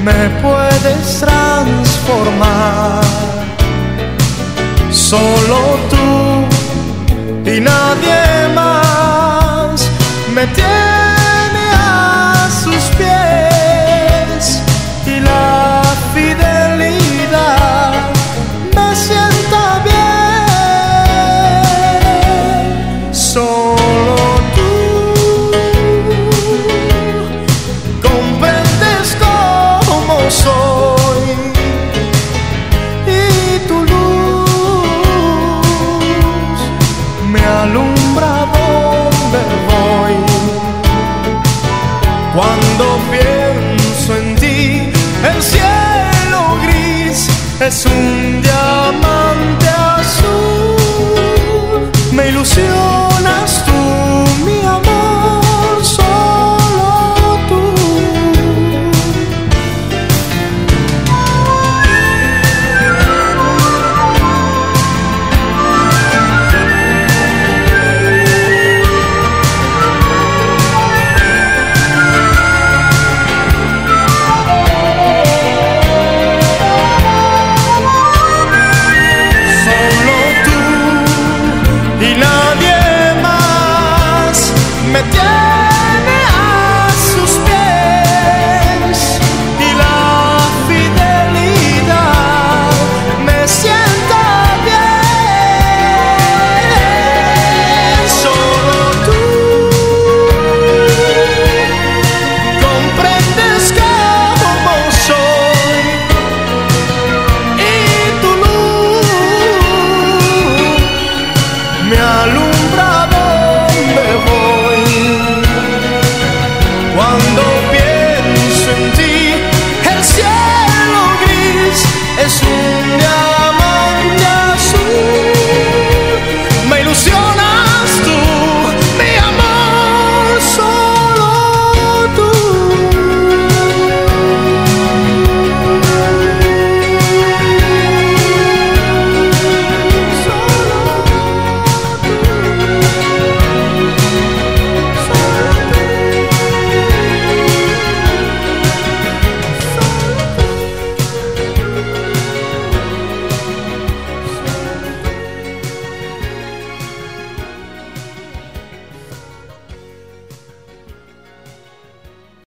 me puedes transformar. Solo tú y nadie más me tiene a sus pies, y la fidelidad me sienta bien. Solo tú comprendes cómo soy, y tu luz me alumbra donde voy. Cuando pienso en ti, el cielo gris es un